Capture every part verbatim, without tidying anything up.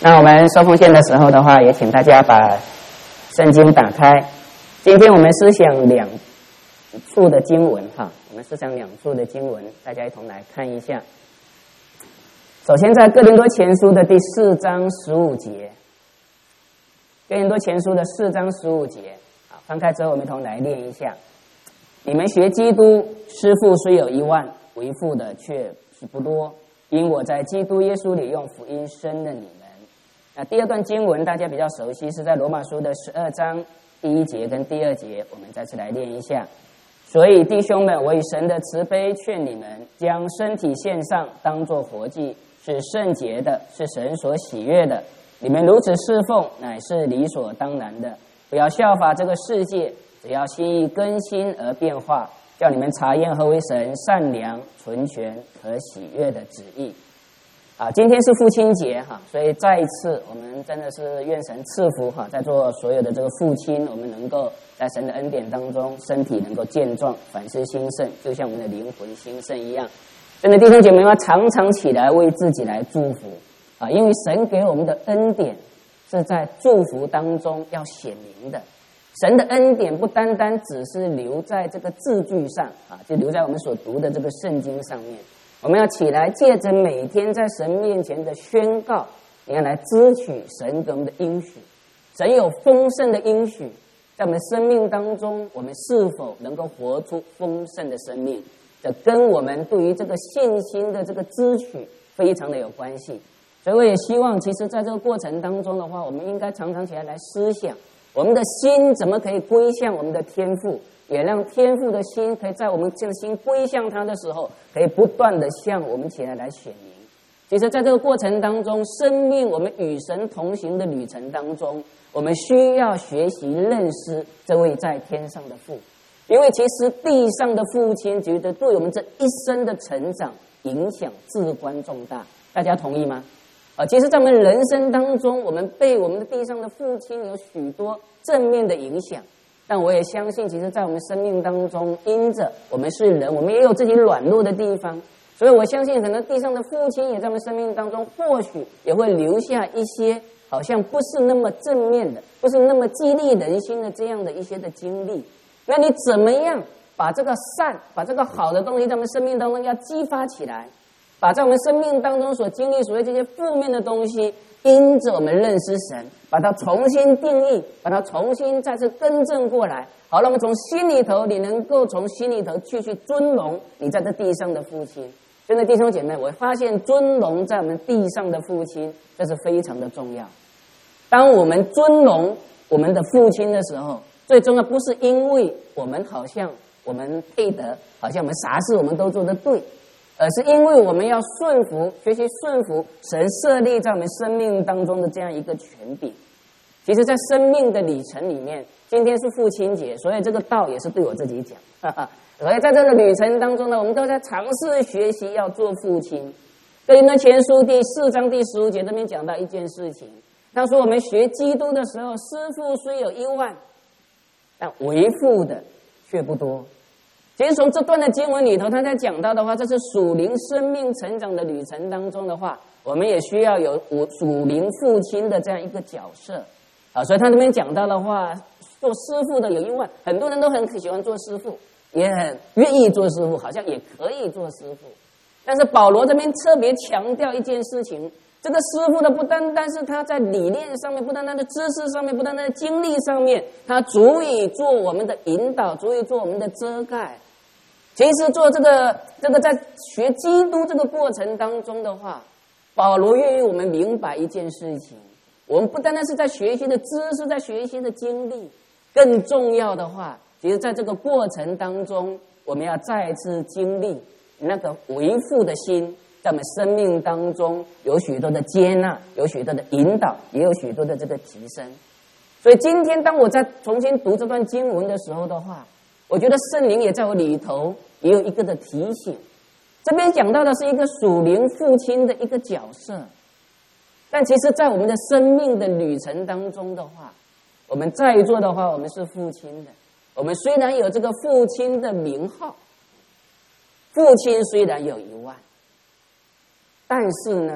那我们收奉献的时候的话，也请大家把圣经打开。今天我们思想两处的经文哈，我们思想两处的经文，大家一同来看一下。首先在哥林多前书的第四章十五节，哥林多前书的四章十五节，好，翻开之后我们一同来念一下。你们学基督，师傅虽有一万，为父的却是不多，因我在基督耶稣里用福音生了你们。那第二段经文大家比较熟悉，是在罗马书的十二章第一节跟第二节，我们再次来念一下。所以弟兄们，我以神的慈悲劝你们，将身体献上，当作活祭，是圣洁的，是神所喜悦的。你们如此侍奉，乃是理所当然的。不要效法这个世界，只要心意更新而变化，叫你们查验何为神善良、纯全、可喜悦的旨意。啊，今天是父亲节哈，所以再一次我们真的是愿神赐福哈，在座所有的这个父亲，我们能够在神的恩典当中，身体能够健壮，凡事兴盛，就像我们的灵魂兴盛一样。真的弟兄姐妹要常常起来为自己来祝福啊，因为神给我们的恩典是在祝福当中要显明的。神的恩典不单单只是留在这个字句上啊，就留在我们所读的这个圣经上面。我们要起来，借着每天在神面前的宣告，你要来支取神给我们的应许。神有丰盛的应许，在我们的生命当中，我们是否能够活出丰盛的生命，这跟我们对于这个信心的这个支取非常的有关系。所以我也希望，其实在这个过程当中的话，我们应该常常起来来思想，我们的心怎么可以归向我们的天父，也让天父的心可以在我们这个心归向他的时候，可以不断的向我们起来来显明。其实在这个过程当中，生命我们与神同行的旅程当中，我们需要学习认识这位在天上的父，因为其实地上的父亲觉得对我们这一生的成长影响至关重大，大家同意吗？啊，其实在我们人生当中，我们被我们的地上的父亲有许多正面的影响，但我也相信，其实在我们生命当中，因着我们是人，我们也有自己软弱的地方，所以我相信可能地上的父亲也在我们生命当中，或许也会留下一些好像不是那么正面的，不是那么激励人心的这样的一些的经历。那你怎么样把这个善，把这个好的东西在我们生命当中要激发起来，把在我们生命当中所经历所谓这些负面的东西，因着我们认识神，把它重新定义，把它重新再次更正过来。好了，我们从心里头，你能够从心里头去去尊荣你在这地上的父亲。真的弟兄姐妹，我发现尊荣在我们地上的父亲，这是非常的重要。当我们尊荣我们的父亲的时候，最重要不是因为我们好像我们配得，好像我们啥事我们都做得对，而是因为我们要顺服，学习顺服神设立在我们生命当中的这样一个权柄。其实在生命的里程里面，今天是父亲节，所以这个道也是对我自己讲，哈哈。所以在这个旅程当中呢，我们都在尝试学习要做父亲。哥林多前书第四章第十五节这边讲到一件事情，他说我们学基督的时候，师傅虽有一万，但为父的却不多。其实从这段的经文里头，他在讲到的话，这是属灵生命成长的旅程当中的话，我们也需要有属灵父亲的这样一个角色啊。所以他这边讲到的话，做师傅的有一万，很多人都很喜欢做师傅，也很愿意做师傅，好像也可以做师傅。但是保罗这边特别强调一件事情，这个师傅的不单单是他在理念上面，不单单的知识上面，不单单的经历上面，他足以做我们的引导，足以做我们的遮盖。其实做这个这个在学基督这个过程当中的话，保罗愿意我们明白一件事情，我们不单单是在学习的知识，在学习的经历，更重要的话，其实在这个过程当中，我们要再次经历那个为父的心，在我们生命当中有许多的接纳，有许多的引导，也有许多的这个提升。所以今天当我在重新读这段经文的时候的话，我觉得圣灵也在我里头也有一个的提醒。这边讲到的是一个属灵父亲的一个角色，但其实在我们的生命的旅程当中的话，我们在座的话，我们是父亲的，我们虽然有这个父亲的名号，父亲虽然有一万，但是呢，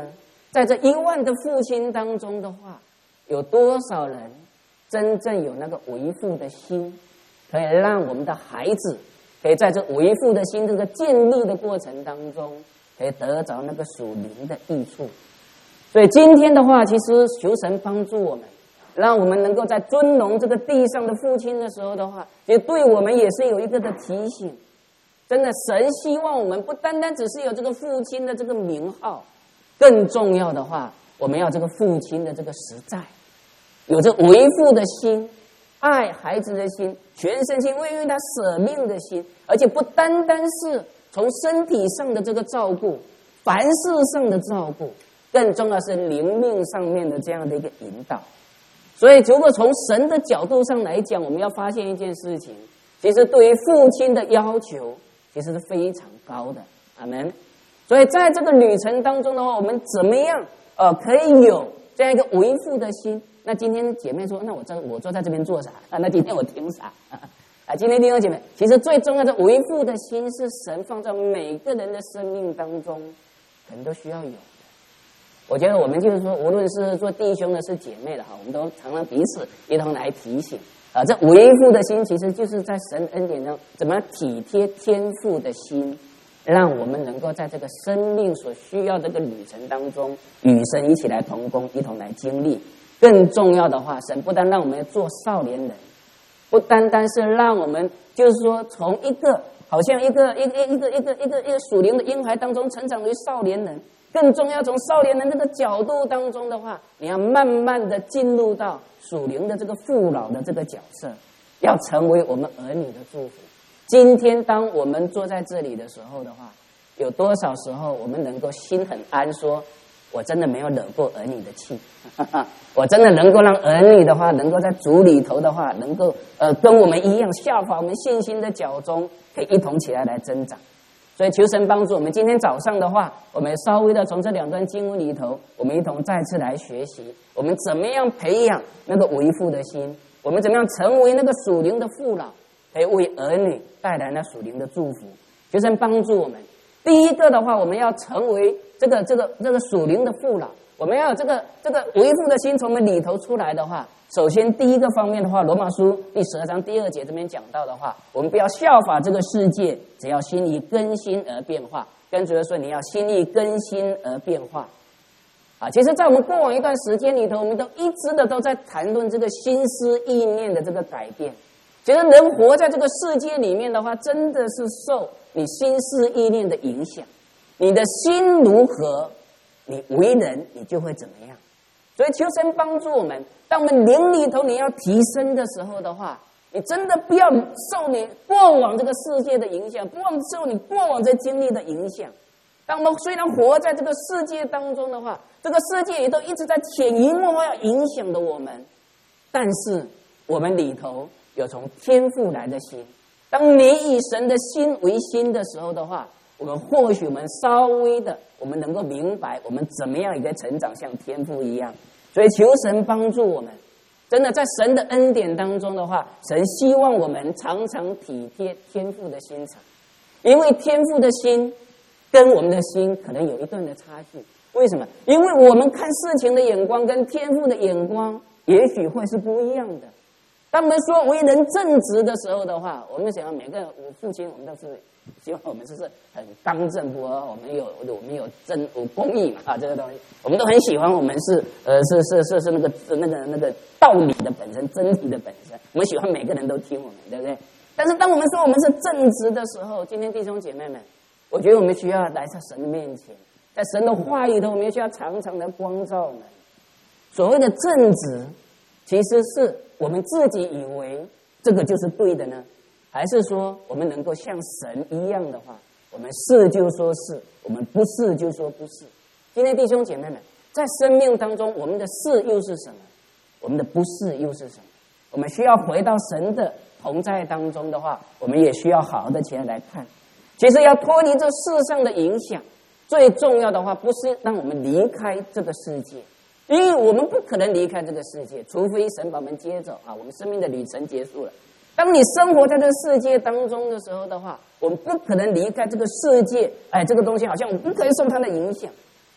在这一万的父亲当中的话，有多少人真正有那个为父的心，可以让我们的孩子可以在这为父的心这个建立的过程当中，可以得着那个属灵的益处。所以今天的话，其实求神帮助我们，让我们能够在尊荣这个地上的父亲的时候的话，也对我们也是有一个的提醒。真的，神希望我们不单单只是有这个父亲的这个名号，更重要的话，我们要这个父亲的这个实在，有着为父的心，爱孩子的心，全身心为他舍命的心，而且不单单是从身体上的这个照顾，凡事上的照顾，更重要是灵命上面的这样的一个引导。所以如果从神的角度上来讲，我们要发现一件事情，其实对于父亲的要求其实是非常高的。阿们。所以在这个旅程当中的话，我们怎么样呃可以有这样一个为父的心？那今天姐妹说，那我在我坐在这边做啥啊？那今天我听啥啊？今天弟兄姐妹，其实最重要的为父的心是神放在每个人的生命当中，可能都需要有的。我觉得我们就是说，无论是做弟兄的，是姐妹的哈，我们都常常彼此一同来提醒啊。这为父的心，其实就是在神恩典中怎么体贴天父的心，让我们能够在这个生命所需要这个旅程当中，与神一起来同工，一同来经历。更重要的话，神不单让我们做少年人，不单单是让我们就是说从一个好像一个一个一个一个一个一个属灵的婴孩当中成长为少年人，更重要从少年人这个角度当中的话，你要慢慢的进入到属灵的这个父老的这个角色，要成为我们儿女的祝福。今天当我们坐在这里的时候的话，有多少时候我们能够心很安，说我真的没有惹过儿女的气，我真的能够让儿女的话能够在主里头的话能够呃跟我们一样效法我们信心的脚中，可以一同起来来增长。所以求神帮助我们，今天早上的话，我们稍微的从这两段经文里头，我们一同再次来学习，我们怎么样培养那个为父的心，我们怎么样成为那个属灵的父老，可以为儿女带来那属灵的祝福。求神帮助我们。第一个的话，我们要成为这个这个这个属灵的父老，我们要有这个这个为父的心从我们里头出来的话，首先第一个方面的话，罗马书第十二章第二节这边讲到的话，我们不要效法这个世界，只要心意更新而变化。跟主说，你要心意更新而变化啊！其实在我们过往一段时间里头，我们都一直的都在谈论这个心思意念的这个改变。其实人活在这个世界里面的话，真的是受你心思意念的影响，你的心如何，你为人你就会怎么样。所以求神帮助我们，当我们灵里头你要提升的时候的话，你真的不要受你过往这个世界的影响，不要受你过往这经历的影响。当我们虽然活在这个世界当中的话，这个世界也都一直在潜移默化要影响的我们，但是我们里头有从天父来的心。当你以神的心为心的时候的话，我们或许我们稍微的我们能够明白我们怎么样也可以成长像天父一样。所以求神帮助我们，真的在神的恩典当中的话，神希望我们常常体贴天父的心肠，因为天父的心跟我们的心可能有一段的差距。为什么？因为我们看事情的眼光跟天父的眼光也许会是不一样的。当我们说为人正直的时候的话，我们想要每个我父亲，我们都是希望我们就是很刚正不阿，我们有我们有正有公义嘛啊，这个东西我们都很喜欢。我们是呃是是是是那个那个那个道理的本身，真理的本身，我们喜欢每个人都听我们，对不对？但是当我们说我们是正直的时候，今天弟兄姐妹们，我觉得我们需要来在神的面前，在神的话语头，我们也需要常常的光照我们。所谓的正直，其实是我们自己以为这个就是对的呢，还是说我们能够像神一样的话，我们是就说是，我们不是就说不是。今天弟兄姐妹们，在生命当中，我们的是又是什么？我们的不是又是什么？我们需要回到神的同在当中的话，我们也需要好好的起来来看。其实要脱离这世上的影响，最重要的话不是让我们离开这个世界，因为我们不可能离开这个世界，除非神把我们接走啊，我们生命的旅程结束了。当你生活在这个世界当中的时候的话，我们不可能离开这个世界，哎，这个东西好像我们不可以受它的影响。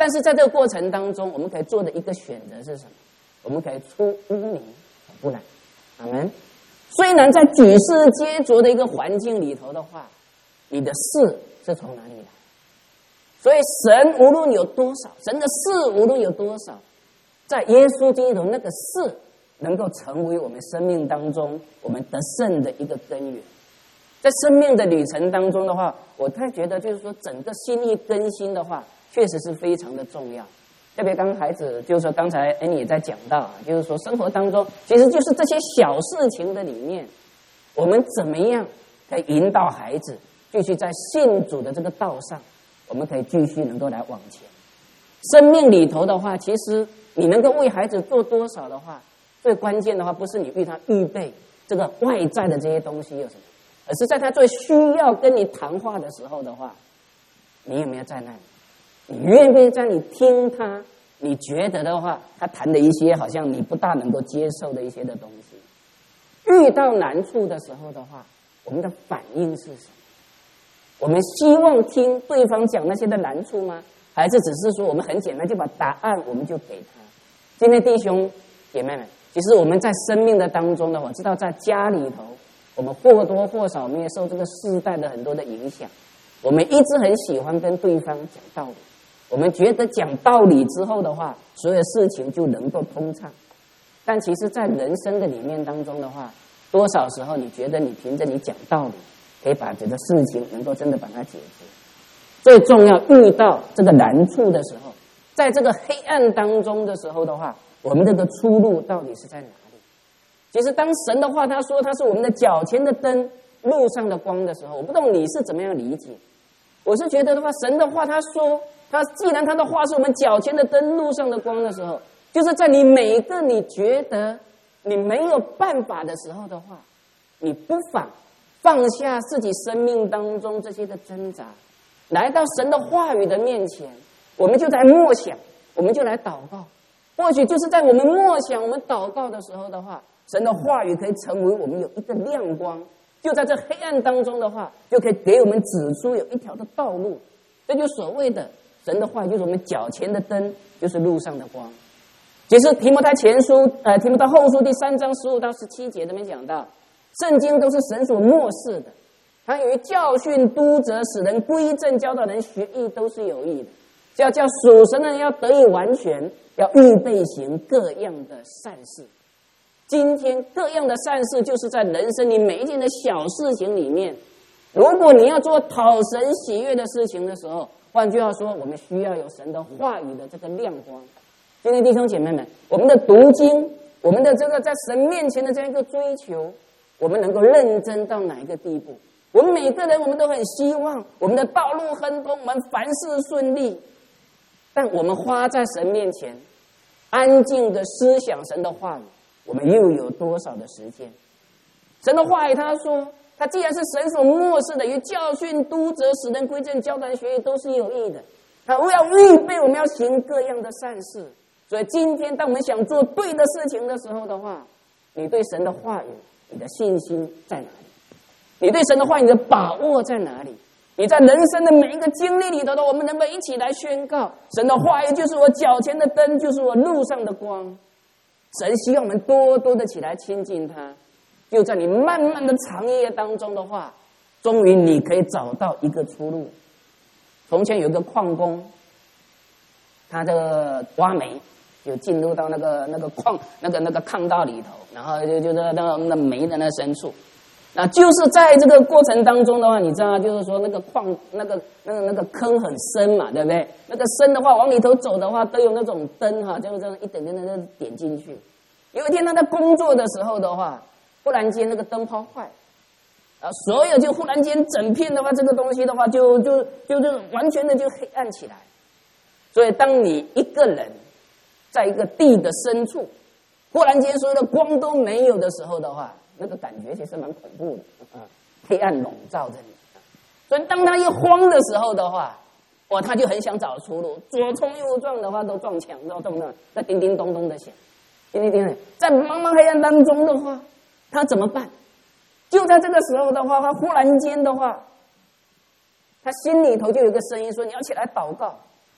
但是在这个过程当中，我们可以做的一个选择是什么？我们可以出污名，不然，阿们。虽然在举世皆浊的一个环境里头的话，你的事是从哪里来？所以神无论有多少，神的事无论有多少，在耶稣基督那个事能够成为我们生命当中我们得胜的一个根源。在生命的旅程当中的话，我太觉得就是说整个心意更新的话，确实是非常的重要。特别刚孩子就是说刚才安妮也在讲到啊，就是说生活当中其实就是这些小事情的里面，我们怎么样可以引导孩子继续在信主的这个道上，我们可以继续能够来往前。生命里头的话，其实你能够为孩子做多少的话，最关键的话不是你为他预备这个外在的这些东西有什么，而是在他最需要跟你谈话的时候的话，你有没有在那里？你愿不愿意在你听他，你觉得的话，他谈的一些好像你不大能够接受的一些的东西，遇到难处的时候的话，我们的反应是什么？我们希望听对方讲那些的难处吗？还是只是说我们很简单就把答案我们就给他？今天弟兄姐妹们，其实我们在生命的当中呢，我知道在家里头，我们或多或少我们也受这个世代的很多的影响，我们一直很喜欢跟对方讲道理。我们觉得讲道理之后的话，所有事情就能够通畅。但其实在人生的里面当中的话，多少时候你觉得你凭着你讲道理可以把这个事情能够真的把它解决？最重要遇到这个难处的时候，在这个黑暗当中的时候的话，我们这个出路到底是在哪里？其实当神的话他说他是我们的脚前的灯，路上的光的时候，我不懂你是怎么样理解。我是觉得的话，神的话他说他既然他的话是我们脚前的灯，路上的光的时候，就是在你每一个你觉得你没有办法的时候的话，你不妨放下自己生命当中这些的挣扎，来到神的话语的面前，我们就来默想，我们就来祷告。或许就是在我们默想我们祷告的时候的话，神的话语可以成为我们有一个亮光，就在这黑暗当中的话，就可以给我们指出有一条的道路。这就所谓的神的话语就是我们脚前的灯，就是路上的光。其实提摩太前书呃提摩太后书第三章十五到十七节这边讲到，圣经都是神所默示的，它由于教训督责使人归正，教导人学义，都是有益的，要叫属神的人要得以完全，要预备行各样的善事。今天各样的善事就是在人生里每一件的小事情里面，如果你要做讨神喜悦的事情的时候，换句话说，我们需要有神的话语的这个亮光。今天弟兄姐妹们，我们的读经，我们的这个在神面前的这样一个追求，我们能够认真到哪一个地步？我们每个人我们都很希望我们的道路亨通，我们凡事顺利，但我们花在神面前安静的思想神的话语，我们又有多少的时间？神的话语他说，他既然是神所默示的，与教训督责使人归正，教导人学义，都是有益的。他要预备我们要行各样的善事。所以今天当我们想做对的事情的时候的话，你对神的话语你的信心在哪里？你对神的话语的把握在哪里？你在人生的每一个经历里头的，我们能不能一起来宣告，神的话语就是我脚前的灯，就是我路上的光。神希望我们多多的起来亲近他，就在你漫漫的长夜当中的话，终于你可以找到一个出路。从前有一个矿工，他这个挖煤，就进入到那个那个矿那个那个坑道里头，然后就就在那个那煤的那深处，那就是在这个过程当中的话，你知道，就是说那个矿那个那个那个坑很深嘛，对不对？那个深的话，往里头走的话，都有那种灯哈，就是这样一点点的点进去。有一天他在工作的时候的话，忽然间那个灯泡坏，啊，所有就忽然间整片的话，这个东西的话，就就就就完全的就黑暗起来。所以，当你一个人在一个地的深处，忽然间所有的光都没有的时候的话，那个感觉其实蛮恐怖的啊，黑暗笼罩着你。所以，当他一慌的时候的话，哇，他就很想找出路，左冲右撞的话都撞墙，都动的，在叮叮咚咚的响，叮叮叮的，在茫茫黑暗当中的话，他怎么办？就在这个时候的话，他忽然间的话，他心里头就有一个声音说：“你要起来祷告。”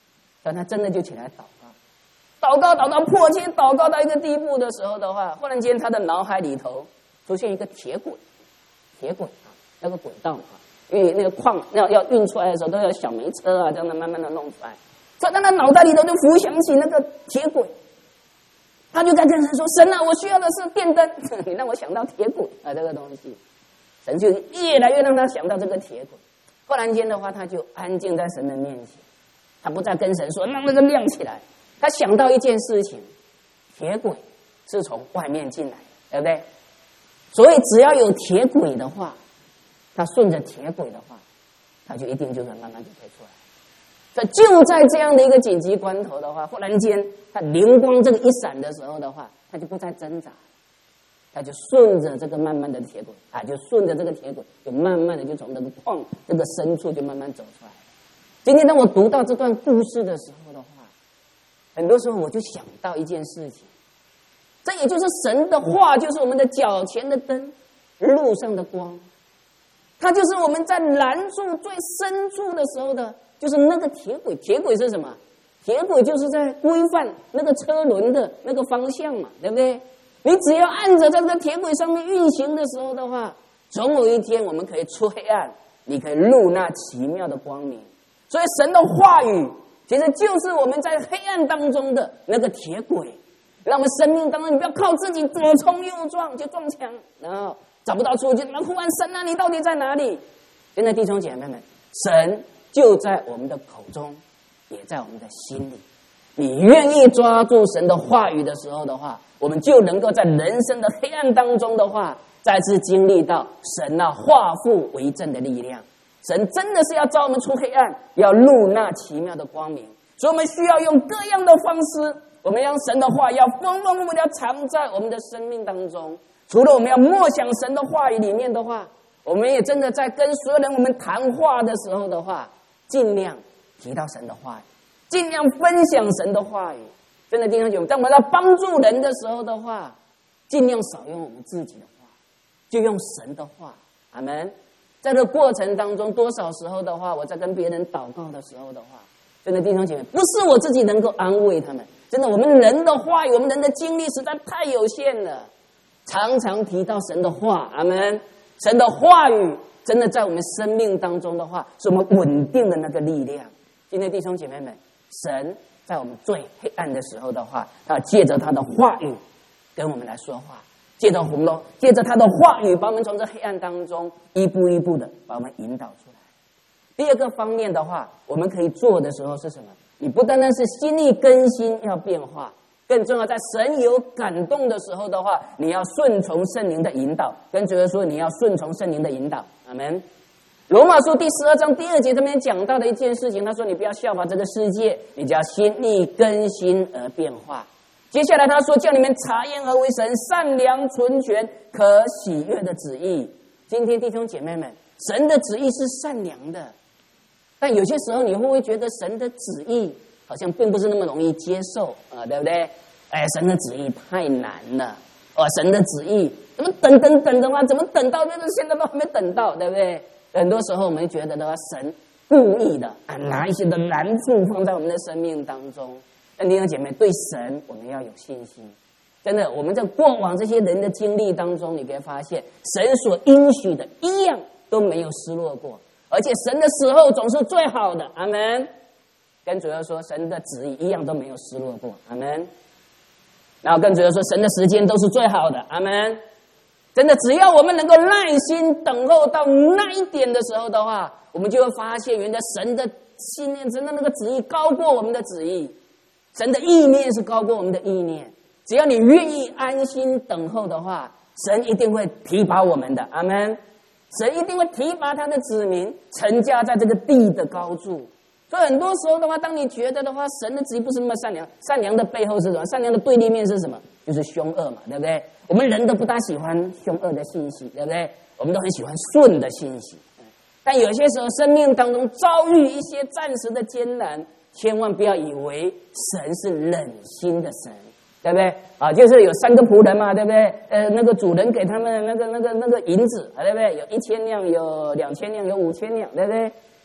但他真的就起来祷告，祷告祷到迫切，祷告到一个地步的时候的话，忽然间他的脑海里头出现一个铁轨，铁轨啊，那个轨道啊，因为那个矿要要运出来的时候都要小煤车啊，这样的慢慢的弄出来，所以他的脑袋里头就浮想起那个铁轨，他就在跟神说：“神啊，我需要的是电灯，你让我想到铁轨啊，这个东西。”神就越来越让他想到这个铁轨。忽然间的话，他就安静在神的面前，他不再跟神说让那个亮起来。他想到一件事情，铁轨是从外面进来的，对不对？所以只要有铁轨的话，他顺着铁轨的话，他就一定就会慢慢就可以出来。所以就在这样的一个紧急关头的话，忽然间他灵光这个一闪的时候的话，他就不再挣扎，他就顺着这个慢慢的铁轨啊，就顺着这个铁轨，就慢慢的就从那个矿这个深处就慢慢走出来。今天当我读到这段故事的时候的话，很多时候我就想到一件事情，这也就是神的话，就是我们的脚前的灯，路上的光。它就是我们在拦住最深处的时候的，就是那个铁轨。铁轨是什么？铁轨就是在规范那个车轮的那个方向嘛，对不对？你只要按着在这个铁轨上面运行的时候的话，总有一天我们可以出黑暗，你可以入那奇妙的光明。所以神的话语其实就是我们在黑暗当中的那个铁轨，让我们生命当中，你不要靠自己左冲右撞就撞墙，然后找不到出路，呼唤神啊，你到底在哪里？现在弟兄姐妹们，神就在我们的口中，也在我们的心里。你愿意抓住神的话语的时候的话，我们就能够在人生的黑暗当中的话，再次经历到神那化腐为正的力量。神真的是要召我们出黑暗，要入那奇妙的光明。所以我们需要用各样的方式，我们让神的话要丰丰富富地藏在我们的生命当中。除了我们要默想神的话语里面的话，我们也真的在跟所有人我们谈话的时候的话，尽量提到神的话语，尽量分享神的话语。真的弟兄姐妹，当我们要帮助人的时候的话，尽量少用我们自己的话，就用神的话。阿们。在这个过程当中，多少时候的话，我在跟别人祷告的时候的话，真的弟兄姐妹，不是我自己能够安慰他们，真的我们人的话语，我们人的精力实在太有限了。常常提到神的话，阿们。神的话语真的在我们生命当中的话，是我们稳定的那个力量。今天弟兄姐妹们，神在我们最黑暗的时候的话，他借着他的话语跟我们来说话，借着红龙，借着他的话语，把我们从这黑暗当中一步一步的把我们引导出来。第二个方面的话，我们可以做的时候是什么？你不单单是心意更新要变化，更重要，在神有感动的时候的话，你要顺从圣灵的引导。跟主耶稣说，你要顺从圣灵的引导。阿们。罗马书第十二章第二节这边讲到的一件事情，他说你不要效法这个世界，你只要心意更新而变化。接下来他说，叫你们查验何为神善良纯全可喜悦的旨意。今天弟兄姐妹们，神的旨意是善良的，但有些时候你会不会觉得神的旨意好像并不是那么容易接受啊，对不对？哎，神的旨意太难了，哦，神的旨意怎么等等等的话，怎么等到就是现在都还没等到，对不对？很多时候我们觉得的话，神故意的啊，拿一些的难处放在我们的生命当中。但弟兄姐妹，对神我们要有信心。真的，我们在过往这些人的经历当中，你可以发现，神所应许的一样都没有失落过，而且神的时候总是最好的。阿们。跟主要说，神的旨意一样都没有失落过。阿们。然后跟主要说，神的时间都是最好的。阿们。真的，只要我们能够耐心等候到那一点的时候的话，我们就会发现，原来神的信念，神的那个旨意高过我们的旨意，神的意念是高过我们的意念。只要你愿意安心等候的话，神一定会提拔我们的。阿们。神一定会提拔他的子民，成家在这个地的高处。所以很多时候的话，当你觉得的话，神的旨意不是那么善良，善良的背后是什么？善良的对立面是什么？就是凶恶嘛，对不对？我们人都不大喜欢凶恶的信息，对不对？我们都很喜欢顺的信息。但有些时候生命当中遭遇一些暂时的艰难，千万不要以为神是忍心的神，对不对？啊，就是有三个仆人嘛，对不对？呃，那个主人给他们那个那个那个银子，对不对？有一千两，有两千两，有五千两，对不对？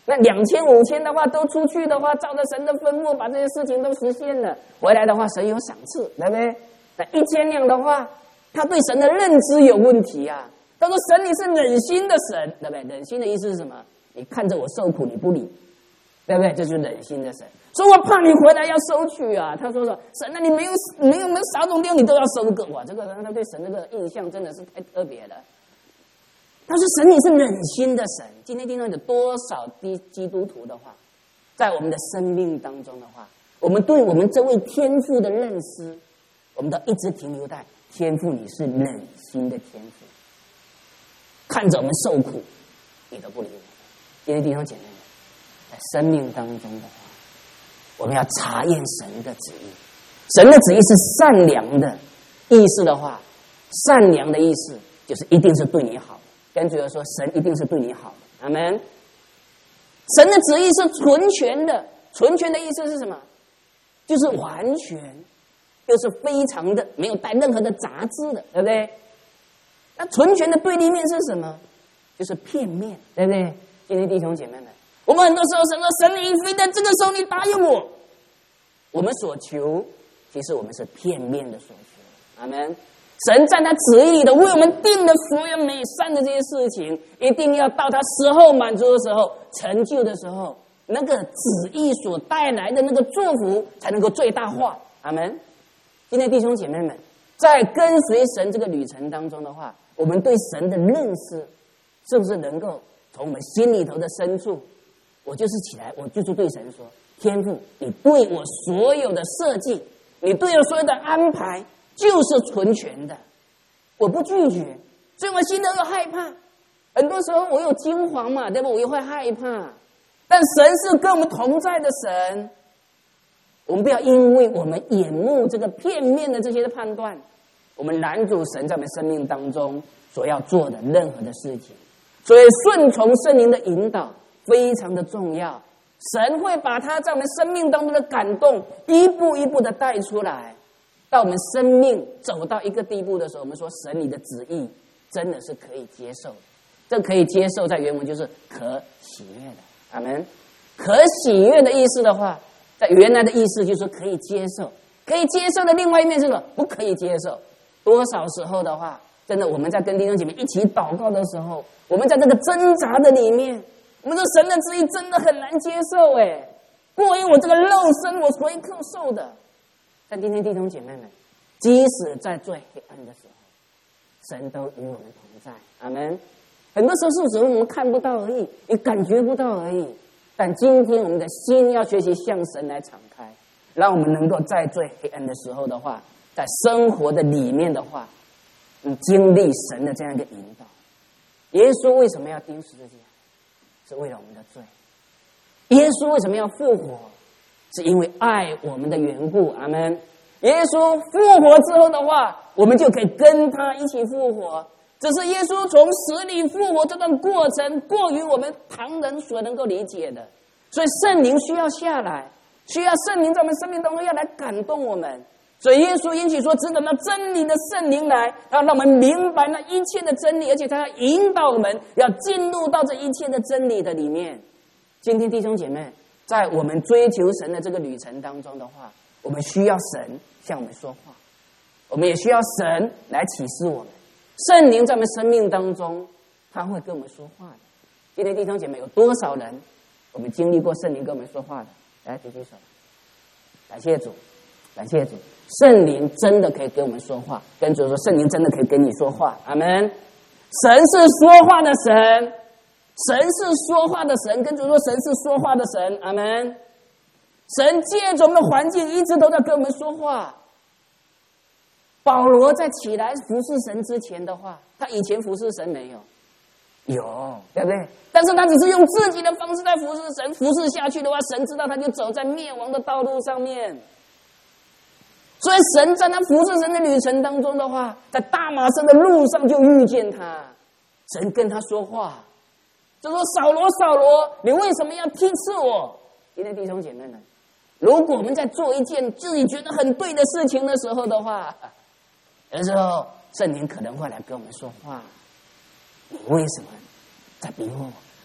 那两千五千的话都出去的话，照着神的吩咐把这些事情都实现了，回来的话神有赏赐，对不对？那一千两的话，他对神的认知有问题啊。他说神你是忍心的神，对不对？忍心的意思是什么？你看着我受苦你不理，对不对？这就是忍心的神。所以我怕你回来要收取啊。他说说神啊，你没有没有没有少种地方你都要收割。哇，这个人他对神这个印象真的是太特别了。他说神你是忍心的神。今天听到有多少基基督徒的话，在我们的生命当中的话，我们对我们这位天父的认识，我们都一直停留在天父你是忍心的天父，看着我们受苦你都不理我。今天弟兄姐妹们，在生命当中的话，我们要查验神的旨意。神的旨意是善良的意思的话，善良的意思就是一定是对你好的。跟主说神一定是对你好的，阿们。神的旨意是纯全的，纯全的意思是什么？就是完全，就是非常的，没有带任何的杂质的，对不对？那纯全的对立面是什么？就是片面，对不对？今天弟兄姐妹们，我们很多时候神说神你非在这个时候你答应我，我们所求其实我们是片面的所求，阿们。神在他旨意里的为我们定的福源美善的这些事情，一定要到他时候满足的时候，成就的时候，那个旨意所带来的那个祝福才能够最大化。阿们。今天弟兄姐妹们，在跟随神这个旅程当中的话，我们对神的认识是不是能够从我们心里头的深处，我就是起来，我就是对神说，天父你对我所有的设计，你对我所有的安排就是纯全的，我不拒绝，所以我心里有害怕。很多时候我有惊惶嘛，对吧？我也会害怕。但神是跟我们同在的神，我们不要因为我们眼目这个片面的这些的判断，我们拦阻神在我们生命当中所要做的任何的事情。所以顺从圣灵的引导非常的重要。神会把他在我们生命当中的感动一步一步的带出来。到我们生命走到一个地步的时候，我们说神你的旨意真的是可以接受的。这可以接受在原文就是可喜悦的，阿们。可喜悦的意思的话，在原来的意思就是可以接受。可以接受的另外一面是什么？不可以接受。多少时候的话，真的我们在跟弟兄姐妹一起祷告的时候，我们在这个挣扎的里面，我们说神的旨意真的很难接受，哎，过于我这个肉身我所以克受的。但今天弟兄姐妹们，即使在最黑暗的时候，神都与我们同在，阿们。很多时候是只是我们看不到而已，也感觉不到而已。但今天我们的心要学习向神来敞开，让我们能够在最黑暗的时候的话，在生活的里面的话，嗯，经历神的这样一个引导。耶稣为什么要钉十字架？是为了我们的罪。耶稣为什么要复活？是因为爱我们的缘故，阿们。耶稣复活之后的话，我们就可以跟他一起复活。只是耶稣从死里复活这段过程过于我们旁人所能够理解的，所以圣灵需要下来，需要圣灵在我们生命当中要来感动我们。所以耶稣因此说，只等到真理的圣灵来，要让我们明白那一切的真理，而且他要引导我们要进入到这一切的真理的里面。今天弟兄姐妹，在我们追求神的这个旅程当中的话，我们需要神向我们说话，我们也需要神来启示我们。圣灵在我们生命当中，他会跟我们说话的。今天弟兄姐妹，有多少人我们经历过圣灵跟我们说话的？来举举手。感谢主，感谢主，圣灵真的可以跟我们说话。跟主说，圣灵真的可以跟你说话，阿们。神是说话的神，神是说话的神，跟主说神是说话的神，阿们。神借着我们的环境一直都在跟我们说话。保罗在起来服侍神之前的话，他以前服侍神没有？有，对不对？但是他只是用自己的方式在服侍神，服侍下去的话，神知道他就走在灭亡的道路上面。所以神在他服侍神的旅程当中的话，在大马士的路上就遇见他，神跟他说话，就说扫罗扫罗，你为什么要踢刺我？今天弟兄姐妹们，如果我们在做一件自己觉得很对的事情的时候的话，有时候圣灵可能会来跟我们说话，你为什么在逼迫我？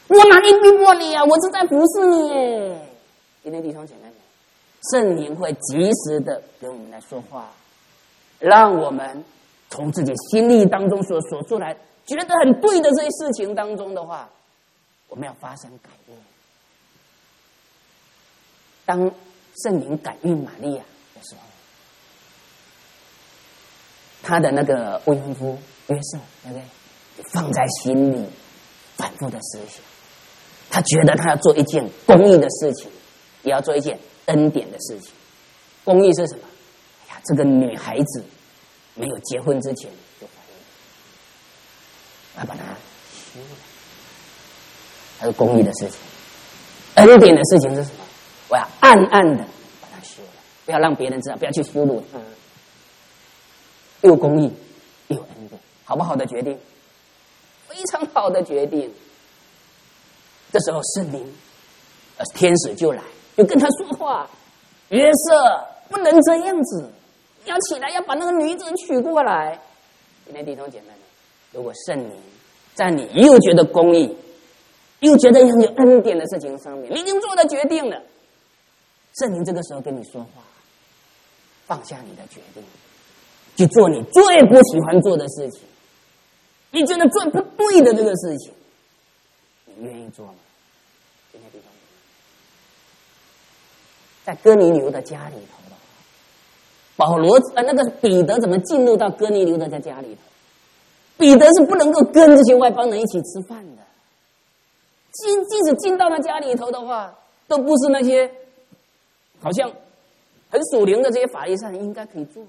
我哪里逼迫你啊？我是在服侍你耶。今天弟兄姐妹们，圣灵会及时的跟我们来说话，让我们从自己心力当中所说出来觉得很对的这些事情当中的话，我们要发生改变。当圣灵感孕玛利亚的时候，他的那个未婚夫约瑟，对不对？就放在心里，反复的思想。他觉得他要做一件公义的事情，也要做一件恩典的事情。公义是什么？哎呀，这个女孩子没有结婚之前就怀孕，我要把她休了。还有公义的事情。恩典的事情是什么？我要暗暗的把她休了，不要让别人知道，不要去羞辱她。又公义又恩典，好不好的决定？非常好的决定。这时候圣灵，呃，天使就来，就跟他说话：“约瑟，不能这样子，你要起来，要把那个女子娶过来。”今天弟兄姐妹们，如果圣灵在你又觉得公义，又觉得很有恩典的事情上面，你已经做了决定了，圣灵这个时候跟你说话，放下你的决定，去做你最不喜欢做的事情，你觉得最不对的这个事情，你愿意做吗？今天弟兄，在哥尼流的家里头的话，保罗呃那个彼得怎么进入到哥尼流的在家里头？彼得是不能够跟这些外邦人一起吃饭的。即即使进到他家里头的话，都不是那些好像很属灵的这些法利赛人应该可以做的。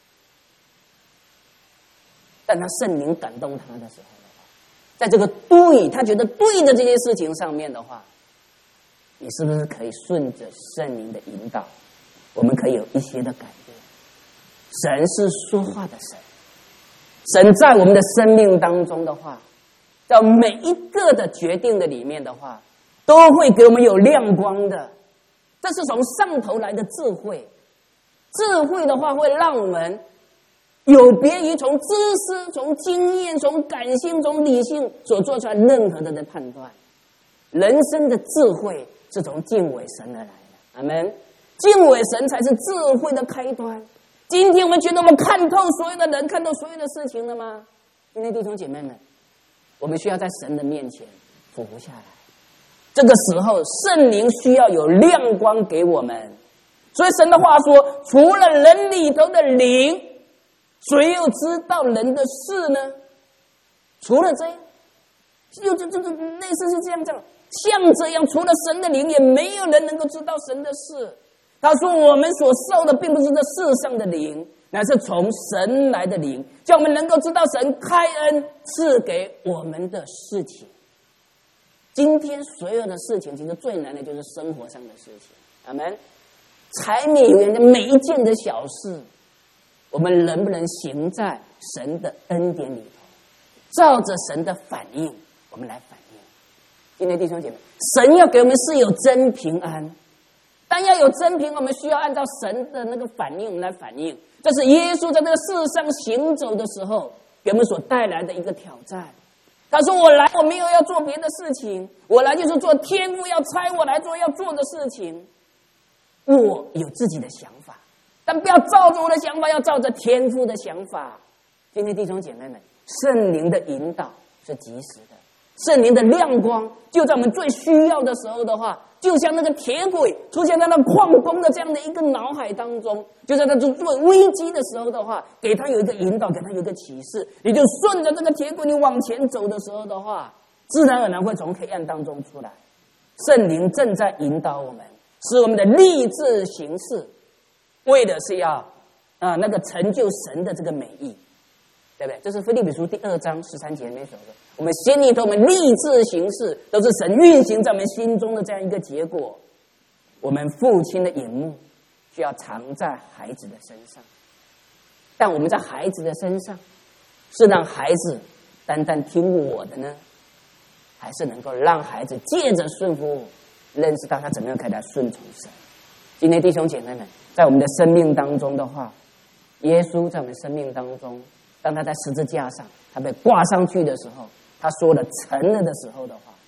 但他圣灵感动他的时候的话，在这个对他觉得对的这些事情上面的话，你是不是可以顺着圣灵的引导，我们可以有一些的改变？神是说话的神，神在我们的生命当中的话，在每一个的决定的里面的话，都会给我们有亮光的。这是从上头来的智慧，智慧的话会让我们有别于从知识、从经验、从感性、从理性所做出来任何的的判断。人生的智慧是从敬畏神而来的，阿们。敬畏神才是智慧的开端。今天我们觉得我们看透所有的人，看透所有的事情了吗？今天弟兄姐妹们，我们需要在神的面前俯伏下来。这个时候，圣灵需要有亮光给我们。所以神的话说，除了人里头的灵，谁又知道人的事呢？除了这样，就这这这类似是这样这样，像这样，除了神的灵，也没有人能够知道神的事。他说，我们所受的并不是这世上的灵，乃是从神来的灵，叫我们能够知道神开恩赐给我们的事情。今天所有的事情，其实最难的就是生活上的事情。阿们。柴米油盐的每一件的小事，我们能不能行在神的恩典里头，照着神的反应，我们来反应。今天弟兄姐妹，神要给我们是有真平安，但要有真平安，我们需要按照神的那个反应，我们来反应。这是耶稣在这个世上行走的时候给我们所带来的一个挑战。他说，我来我没有要做别的事情，我来就是做天父要差我来做要做的事情。我有自己的想法，但不要照着我的想法，要照着天父的想法。今天弟兄姐妹们，圣灵的引导是及时的，圣灵的亮光就在我们最需要的时候的话，就像那个铁轨出现在那矿工的这样的一个脑海当中，就在他做危机的时候的话，给他有一个引导，给他有一个启示，你就顺着这个铁轨你往前走的时候的话，自然而然会从黑暗当中出来。圣灵正在引导我们，使我们的立志行事，为的是要啊、呃、那个成就神的这个美意，对不对？这是腓立比书第二章十三节那所说，我们心里头我们立志行事，都是神运行在我们心中的这样一个结果。我们父亲的眼目需要藏在孩子的身上，但我们在孩子的身上，是让孩子单单听我的呢，还是能够让孩子借着顺服我，认识到他怎么样可以来顺从神？今天弟兄姐妹们，在我们的生命当中的话，耶稣在我们生命当中，当他在十字架上，他被挂上去的时候，他说了成了的时候的话，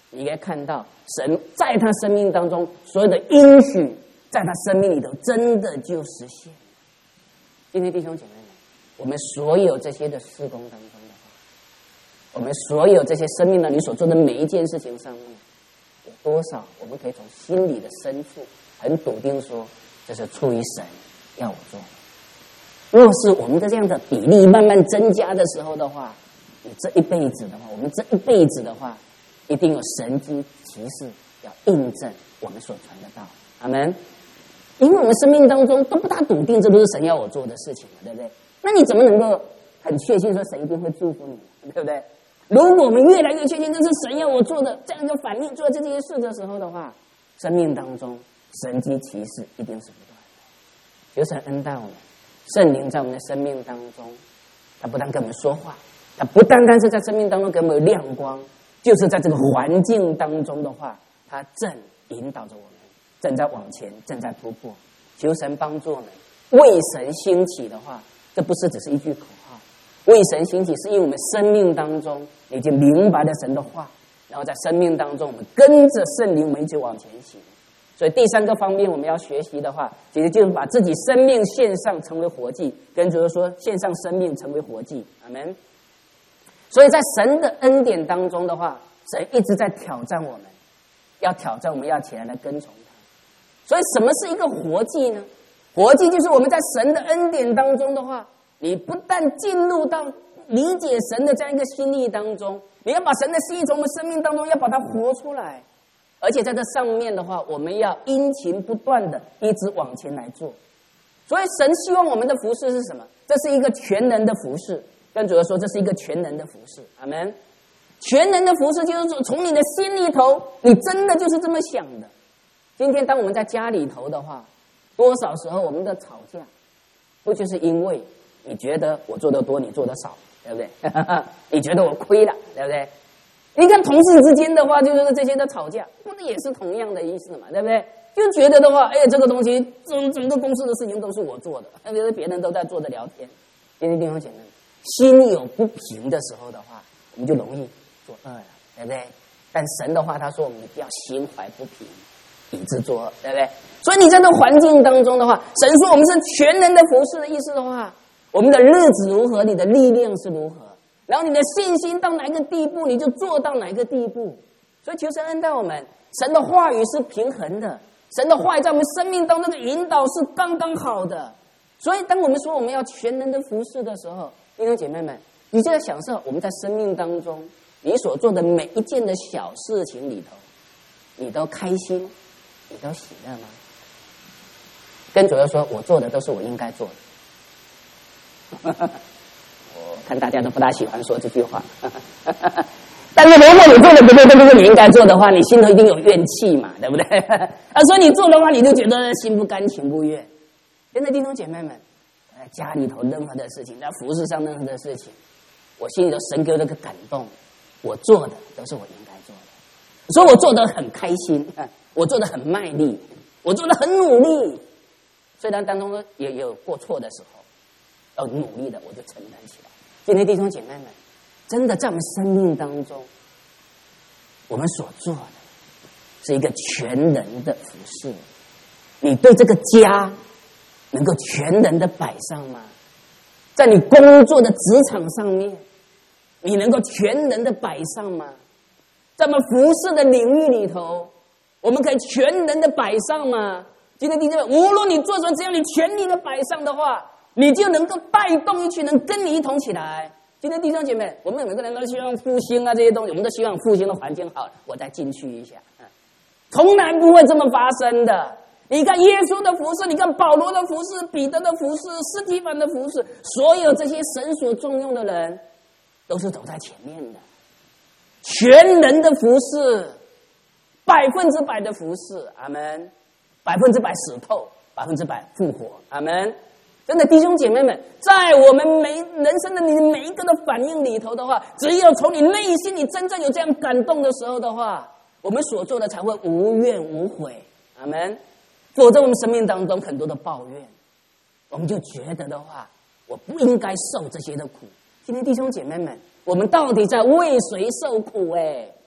你可以看到神在他生命当中所有的应许，在他生命里头真的就实现。今天弟兄姐妹们，我们所有这些的事工当中的话，我们所有这些生命当中所做的每一件事情上面，有多少我们可以从心里的深处很笃定说，这是出于神要我做的。若是我们的这样的比例慢慢增加的时候的话，你这一辈子的话，我们这一辈子的话，一定有神迹奇事要印证我们所传的道。阿们。因为我们生命当中都不大笃定这都是神要我做的事情嘛，对不对？那你怎么能够很确信说神一定会祝福你，对不对？如果我们越来越确信这是神要我做的，这样就反映做这些事的时候的话，生命当中神迹奇事一定是不断的。求神恩待我们，圣灵在我们的生命当中，他不但跟我们说话，他不单单是在生命当中给我们有亮光，就是在这个环境当中的话，他正引导着我们，正在往前，正在突破。求神帮助我们，为神兴起的话，这不是只是一句口号。为神兴起，是因为我们生命当中已经明白了神的话，然后在生命当中我们跟着圣灵，我们一直往前行。所以第三个方面我们要学习的话，其实就是把自己生命献上，成为活祭，跟主说献上生命成为活祭。阿们。所以在神的恩典当中的话，神一直在挑战我们，要挑战我们要起来来跟从他。所以什么是一个活祭呢？活祭就是我们在神的恩典当中的话，你不但进入到理解神的这样一个心意当中，你要把神的心意从我们生命当中要把它活出来，而且在这上面的话，我们要殷勤不断的一直往前来做。所以神希望我们的服事是什么？这是一个全能的服事，跟主说这是一个全能的服事。阿们。全能的服事就是说，从你的心里头，你真的就是这么想的。今天当我们在家里头的话，多少时候我们的吵架，不就是因为你觉得我做的多，你做的少，对不对？你觉得我亏了，对不对？你看同事之间的话，就是这些的吵架，不是也是同样的意思嘛，对不对？就觉得的话，哎，这个东西整整个公司的事情都是我做的，特别是别人都在做的聊天，今天地方简单，心有不平的时候的话，我们就容易作恶了，对不对？但神的话，他说我们要心怀不平，以致作恶，对不对？所以你在这环境当中的话，神说我们是全能的服事的意思的话，我们的日子如何，你的力量是如何，然后你的信心到哪一个地步，你就做到哪一个地步。所以求神恩待我们，神的话语是平衡的，神的话语在我们生命当中的引导是刚刚好的。所以当我们说我们要全能的服事的时候，弟兄姐妹们，你就要享受我们在生命当中你所做的每一件的小事情里头，你都开心，你都喜乐吗？跟主要说，我做的都是我应该做的。我看大家都不大喜欢说这句话，但是如果你做的不对，这不是你应该做的话，你心头一定有怨气嘛，对不对？啊，所以你做的话，你就觉得心不甘情不愿。现在弟兄姐妹们，在家里头任何的事情，在服事上任何的事情，我心里头神给我这个感动，我做的都是我应该做的，所以我做得很开心，我做得很卖力，我做得很努力。虽然当中也有过错的时候，要努力的我就承担起来。今天弟兄姐妹们，真的在我们生命当中，我们所做的是一个全人的服事。你对这个家能够全人的摆上吗？在你工作的职场上面，你能够全人的摆上吗？在我们服事的领域里头，我们可以全人的摆上吗？今天弟兄们，无论你做什么，只要你全力的摆上的话，你就能够带动一群人跟你一同起来。今天弟兄姐妹，我们每个人都希望复兴啊，这些东西我们都希望复兴的环境好了，我再进去一下，从来不会这么发生的。你看耶稣的服事，你看保罗的服事，彼得的服事，司提反的服事，所有这些神所重用的人都是走在前面的，全人的服事，百分之百的服事，阿们，百分之百死透，百分之百复活，阿们。真的弟兄姐妹们，在我们每人生的你每一个的反应里头的话，只有从你内心你真正有这样感动的时候的话，我们所做的才会无怨无悔，阿们。否则我们生命当中很多的抱怨，我们就觉得的话，我不应该受这些的苦。今天弟兄姐妹们，我们到底在为谁受苦？哎，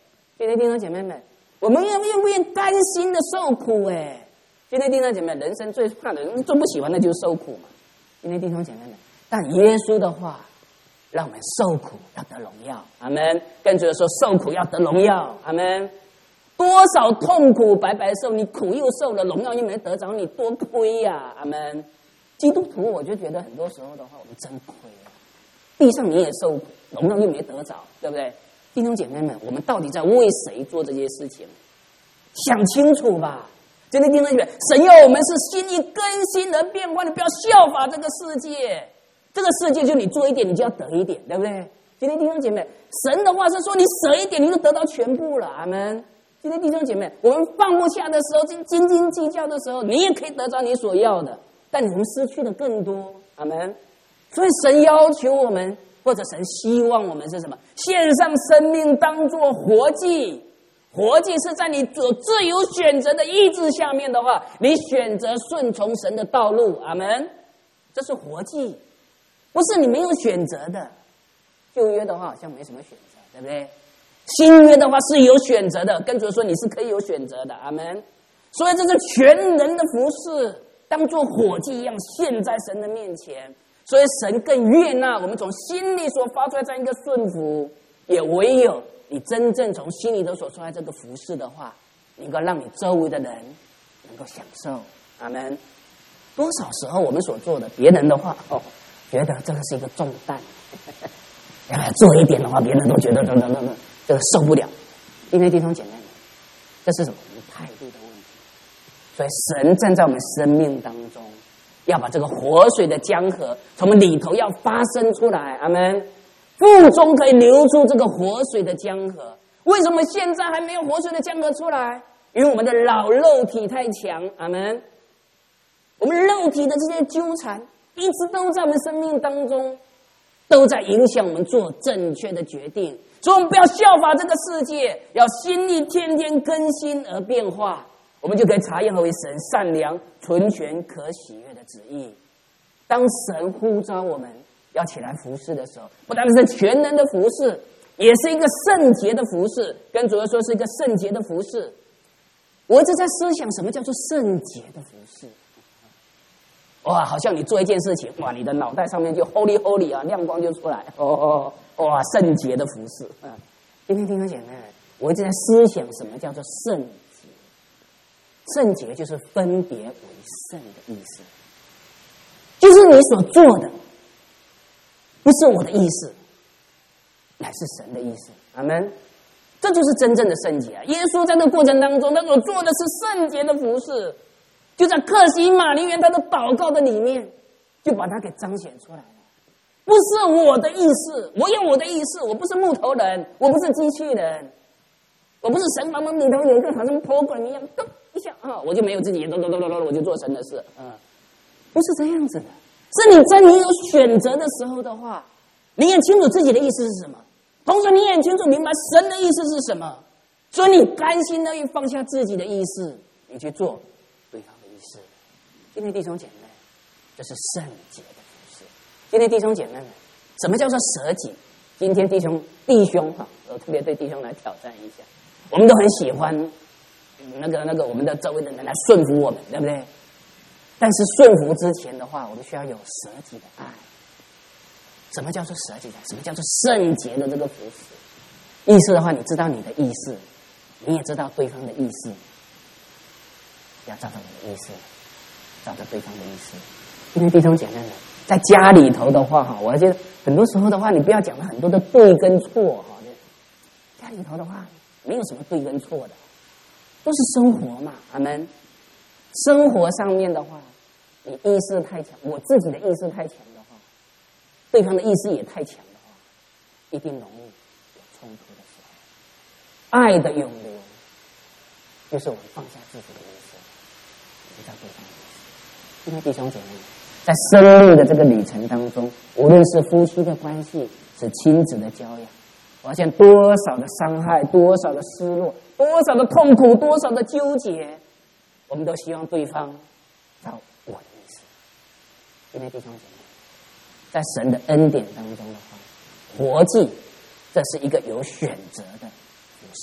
今天弟兄姐妹们，我们要愿不愿意甘心的受苦？哎，今天弟兄姐妹，人生最怕的、最不喜欢的就是受苦嘛。今天弟兄姐妹们，但耶稣的话，让我们受苦要得荣耀，阿门。跟主说，受苦要得荣耀，阿门。多少痛苦白白受，你苦又受了，荣耀又没得着，你多亏呀、啊，阿门。基督徒，我就觉得很多时候的话，我们真亏啊。地上你也受苦，荣耀又没得着，对不对？弟兄姐妹们，我们到底在为谁做这些事情？想清楚吧！今天弟兄姐妹，神要我们是心意更新而变化，你不要效法这个世界。这个世界就你做一点，你就要得一点，对不对？今天弟兄姐妹，神的话是说，你舍一点，你就得到全部了，阿门。今天弟兄姐妹，我们放不下的时候，斤斤计较的时候，你也可以得到你所要的，但你们失去的更多，阿门。所以神要求我们，或者神希望我们是什么？献上生命当作活祭。活祭是在你有自由选择的意志下面的话，你选择顺从神的道路，阿门。这是活祭，不是你没有选择的。旧约的话好像没什么选择，对不对？新约的话是有选择的，跟主说你是可以有选择的，阿门。所以这是全人的服事，当作火祭一样献在神的面前。所以神更悦纳我们从心里所发出来这样一个顺服，也唯有你真正从心里头所出来这个服事的话，能够让你周围的人能够享受，阿门。多少时候我们所做的，别人的话哦，觉得这个是一个重担，做一点的话，别人都觉得等等等等，这个受不了。因为弟兄姐妹们，这是什么？我们态度的问题。所以神站在我们生命当中，要把这个活水的江河从我们里头要发生出来，阿门。腹中可以流出这个活水的江河。为什么现在还没有活水的江河出来？因为我们的老肉体太强，阿门。我们肉体的这些纠缠，一直都在我们生命当中，都在影响我们做正确的决定。所以我们不要效法这个世界，要心意天天更新而变化，我们就可以查验何为神善良、纯全、可喜悦的旨意。当神呼召我们要起来服侍的时候，不单是全人的服侍，也是一个圣洁的服侍。跟主耶稣说是一个圣洁的服侍。我一直在思想，什么叫做圣洁的服侍？哇，好像你做一件事情，哇，你的脑袋上面就 holy holy 啊，亮光就出来，哦哦，哇，圣洁的服侍啊！今天弟兄姐妹，我一直在思想，什么叫做圣洁？圣洁就是分别为圣的意思，就是你所做的不是我的意思，乃是神的意思，阿门。这就是真正的圣洁啊！耶稣在这个过程当中，他所做的是圣洁的服侍。就在客西马尼园他的祷告的里面，就把它给彰显出来了。不是我的意思，我有我的意思，我不是木头人，我不是机器人，我不是神旁边里头有一个好像 program 一样，咚一下啊，我就没有自己咚咚咚咚咚，我就做神的事啊，不是这样子的。是你在你有选择的时候的话，你也清楚自己的意思是什么，同时你也清楚明白神的意思是什么，所以你甘心乐意放下自己的意思，你去做对方的意思。今天弟兄姐妹，这是圣洁的服事。今天弟兄姐妹们，什么叫做舍己？今天弟兄弟兄哈，我特别对弟兄来挑战一下。我们都很喜欢那个那个我们的周围的人来顺服我们，对不对？但是顺服之前的话，我们需要有舍己的爱。什么叫做舍己的？什么叫做圣洁的这个服事？意思的话，你知道你的意思，你也知道对方的意思，要照到你的意思。照着对方的意思。因为弟兄姐妹们，在家里头的话哈，我觉得很多时候的话，你不要讲了很多的对跟错哈。家里头的话，没有什么对跟错的，都是生活嘛，阿们。生活上面的话，你意识太强，我自己的意识太强的话，对方的意识也太强的话，一定容易有冲突的时候。爱的涌流，就是我们放下自己的意识，知道对方的意思。因为弟兄姐妹，在生命的这个旅程当中，无论是夫妻的关系，是亲子的教养，我发现多少的伤害，多少的失落，多少的痛苦，多少的纠结，我们都希望对方照我的意思。因为弟兄姐妹，在神的恩典当中的话，活祭这是一个有选择的服事，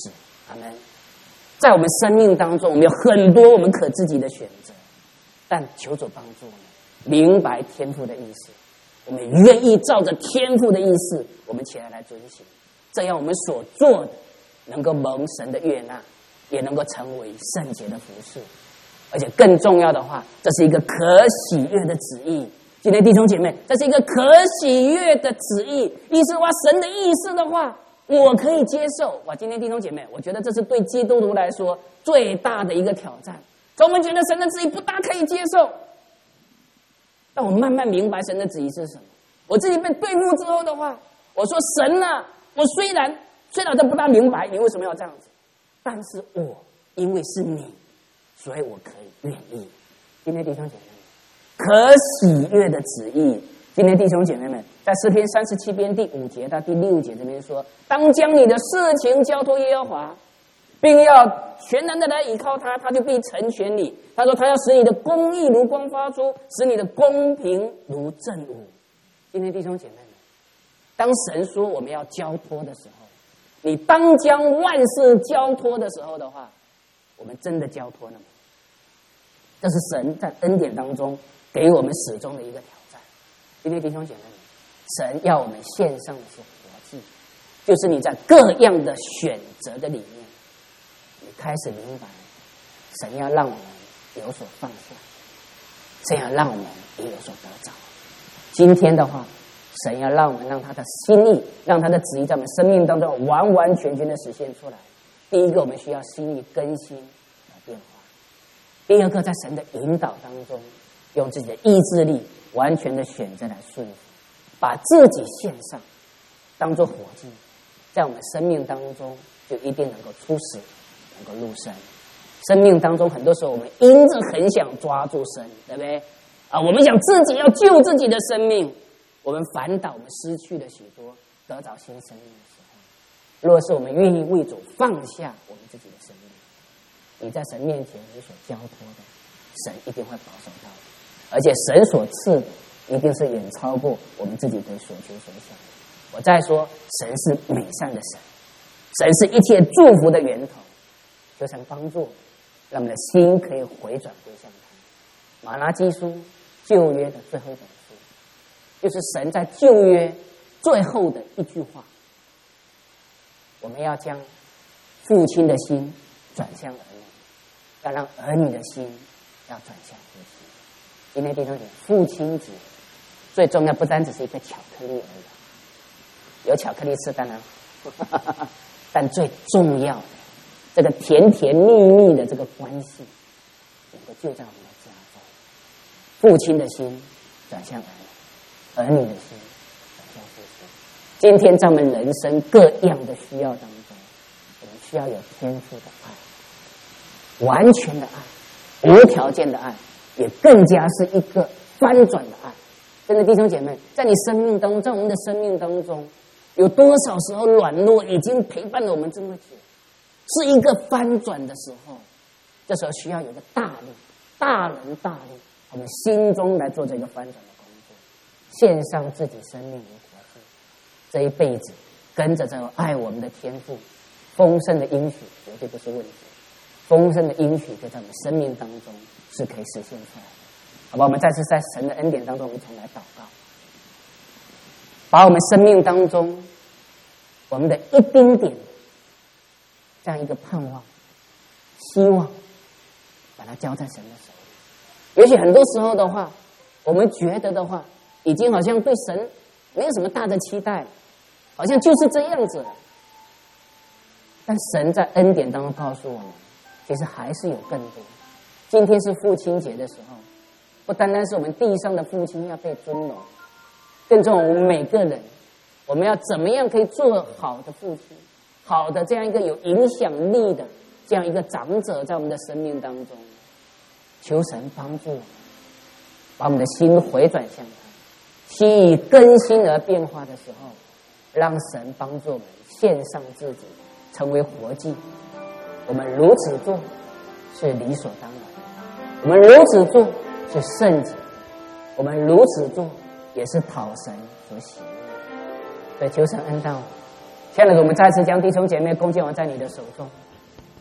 阿们。在我们生命当中，我们有很多我们可自己的选择，但求主帮助我们明白天父的意思，我们愿意照着天父的意思，我们起来来遵行，这样我们所做的能够蒙神的悦纳，也能够成为圣洁的服事。而且更重要的话，这是一个可喜悦的旨意。今天弟兄姐妹，这是一个可喜悦的旨意，意思话神的意思的话，我可以接受。哇，今天弟兄姐妹，我觉得这是对基督徒来说最大的一个挑战。可我们觉得神的旨意不大可以接受，但我慢慢明白神的旨意是什么。我自己被对付之后的话，我说神啊，我虽然虽然都不大明白你为什么要这样子，但是我因为是你，所以我可以愿意。今天弟兄姐妹们，可喜悦的旨意。今天弟兄姐妹们，在诗篇三十七篇第五节到第六节这边说，当将你的事情交托耶和华，并要全然的来依靠他，他就必成全你。他说他要使你的公义如光发出，使你的公平如正午。今天弟兄姐妹们，当神说我们要交托的时候，你当将万事交托的时候的话，我们真的交托了吗？这是神在恩典当中给我们始终的一个挑战。今天弟兄姐妹们，神要我们献上的是活祭，就是你在各样的选择的里面，你开始明白神要让我们有所放下，神要让我们也有所得着。今天的话，神要让我们让他的心意，让他的旨意在我们生命当中完完全全的实现出来。第一个，我们需要心意更新和变化；第二个，在神的引导当中，用自己的意志力完全的选择来顺服，把自己献上，当作火祭，在我们生命当中就一定能够出死，能够入生。生命当中很多时候我们因着很想抓住神，对不对啊？我们想自己要救自己的生命，我们反倒我们失去了许多得着新生命的时候。若是我们愿意为主放下我们自己的生命，你在神面前你所交托的，神一定会保守到的，而且神所赐的一定是远超过我们自己对所求所想的。我再说，神是美善的神，神是一切祝福的源头，求神帮助，让我们的心可以回转归向他。马拉基书旧约的最后一本书，就是神在旧约最后的一句话，我们要将父亲的心转向儿女，要让儿女的心要转向父亲。今天弟兄姐妹，父亲节最重要不单只是一个巧克力而已，有巧克力吃当然好，但最重要的这个甜甜蜜蜜的这个关系，能够就在我们的家中。父亲的心转向儿女，儿女的心转向父亲。今天在我们人生各样的需要当中，我们需要有天父的爱，完全的爱，无条件的爱，也更加是一个翻转的爱。真的弟兄姐妹，在你生命当中，在我们的生命当中，有多少时候软弱已经陪伴了我们这么久，是一个翻转的时候。这时候需要有个大力，大人大力，我们心中来做这个翻转的工作，献上自己生命如活祭，这一辈子跟着这个爱我们的天父，丰盛的应许绝对不是问题，丰盛的应许就在我们生命当中是可以实现出来的。好吧，我们再次在神的恩典当中，我们重来祷告，把我们生命当中我们的一丁点这样一个盼望、希望，把它交在神的手里。也许很多时候的话，我们觉得的话，已经好像对神没有什么大的期待，好像就是这样子了。但神在恩典当中告诉我们，其实还是有更多。今天是父亲节的时候，不单单是我们地上的父亲要被尊荣，更重要我们每个人，我们要怎么样可以做好的父亲，好的这样一个有影响力的这样一个长者，在我们的生命当中，求神帮助我们，把我们的心回转向他，心以更新而变化的时候，让神帮助我们献上自己，成为活祭。我们如此做是理所当然，我们如此做是圣洁，我们如此做也是讨神所喜悦。所以求神恩待我们。亲爱的，我们再次将弟兄姐妹恭敬完在你的手中，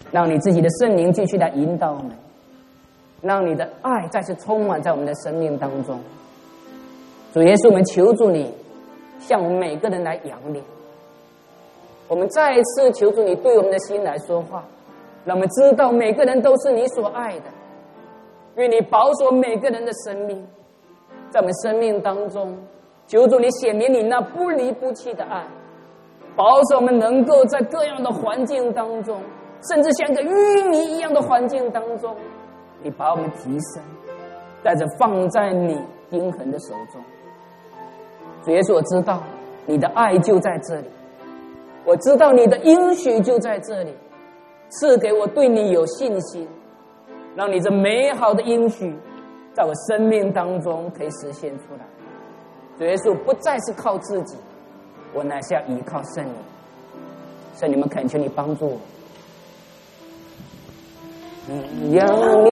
让你自己的圣灵继续来引导我们，让你的爱再次充满在我们的生命当中。主耶稣，我们求助你，向我们每个人来扬领。我们再一次求助你对我们的心来说话，让我们知道每个人都是你所爱的。愿你保守每个人的生命，在我们生命当中，求主你显明你那不离不弃的爱，保守我们能够在各样的环境当中，甚至像个淤泥一样的环境当中，你把我们提升，带着放在你阴狠的手中。主耶稣，我知道你的爱就在这里，我知道你的应许就在这里，赐给我对你有信心，让你这美好的应许在我生命当中可以实现出来。主耶稣，不再是靠自己，我乃是要依靠圣灵。圣灵们，恳求你帮助我，让你